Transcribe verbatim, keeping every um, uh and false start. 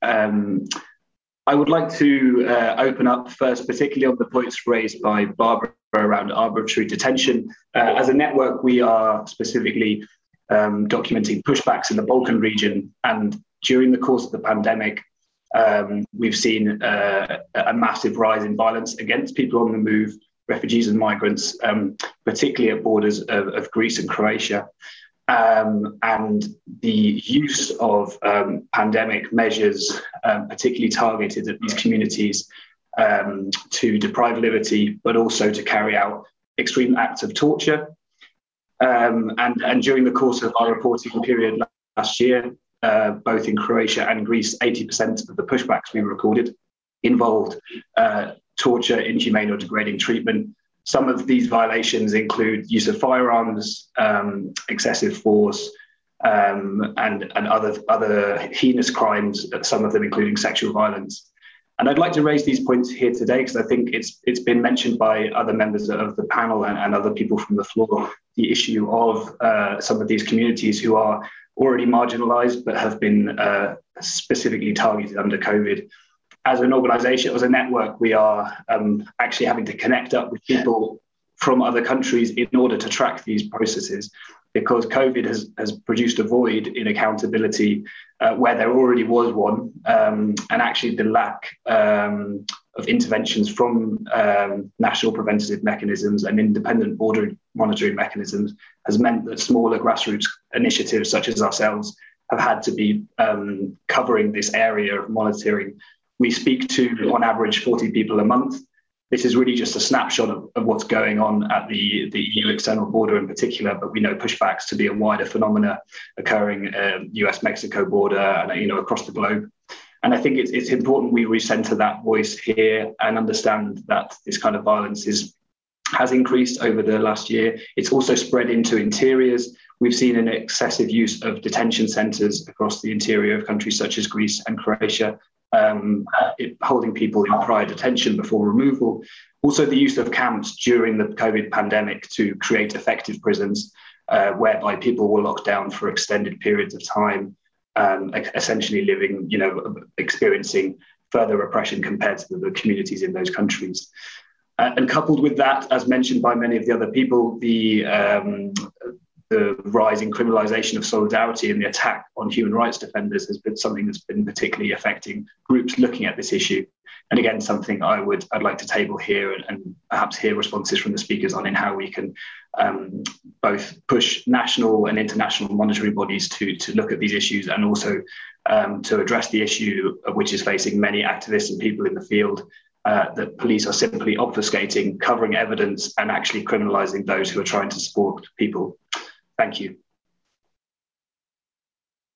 Um, I would like to uh, open up first, particularly on the points raised by Barbara around arbitrary detention. Uh, as a network, we are specifically um, documenting pushbacks in the Balkan region. And during the course of the pandemic, um, we've seen uh, a massive rise in violence against people on the move, refugees and migrants, um, particularly at borders of, of Greece and Croatia. Um, and the use of um, pandemic measures, um, particularly targeted at these communities, um, to deprive liberty, but also to carry out extreme acts of torture. Um, and, and during the course of our reporting period last year, uh, both in Croatia and Greece, eighty percent of the pushbacks we recorded involved uh, torture, inhumane or degrading treatment. Some of these violations include use of firearms, um, excessive force, um, and, and other, other heinous crimes, some of them including sexual violence. And I'd like to raise these points here today because I think it's, it's been mentioned by other members of the panel and, and other people from the floor, the issue of uh, some of these communities who are already marginalized but have been uh, specifically targeted under COVID. As an organisation, as a network, we are um, actually having to connect up with people from other countries in order to track these processes, because COVID has, has produced a void in accountability uh, where there already was one, um, and actually the lack um, of interventions from um, national preventative mechanisms and independent border monitoring mechanisms has meant that smaller grassroots initiatives such as ourselves have had to be um, covering this area of monitoring. We speak to, on average, forty people a month. This is really just a snapshot of, of what's going on at the, the E U external border in particular, but we know pushbacks to be a wider phenomena occurring uh, U S Mexico border and you know across the globe. And I think it's, it's important we recenter that voice here and understand that this kind of violence is has increased over the last year. It's also spread into interiors. We've seen an excessive use of detention centres across the interior of countries such as Greece and Croatia, Um, it, holding people in prior detention before removal. Also the use of camps during the COVID pandemic to create effective prisons, uh, whereby people were locked down for extended periods of time, um, essentially living, you know, experiencing further repression compared to the communities in those countries. Uh, and coupled with that, as mentioned by many of the other people, the um, the rise in criminalisation of solidarity and the attack on human rights defenders has been something that's been particularly affecting groups looking at this issue. And again, something I would, I'd like to table here and, and perhaps hear responses from the speakers on in how we can um, both push national and international monitoring bodies to, to look at these issues and also um, to address the issue which is facing many activists and people in the field, uh, that police are simply obfuscating, covering evidence and actually criminalising those who are trying to support people. Thank you.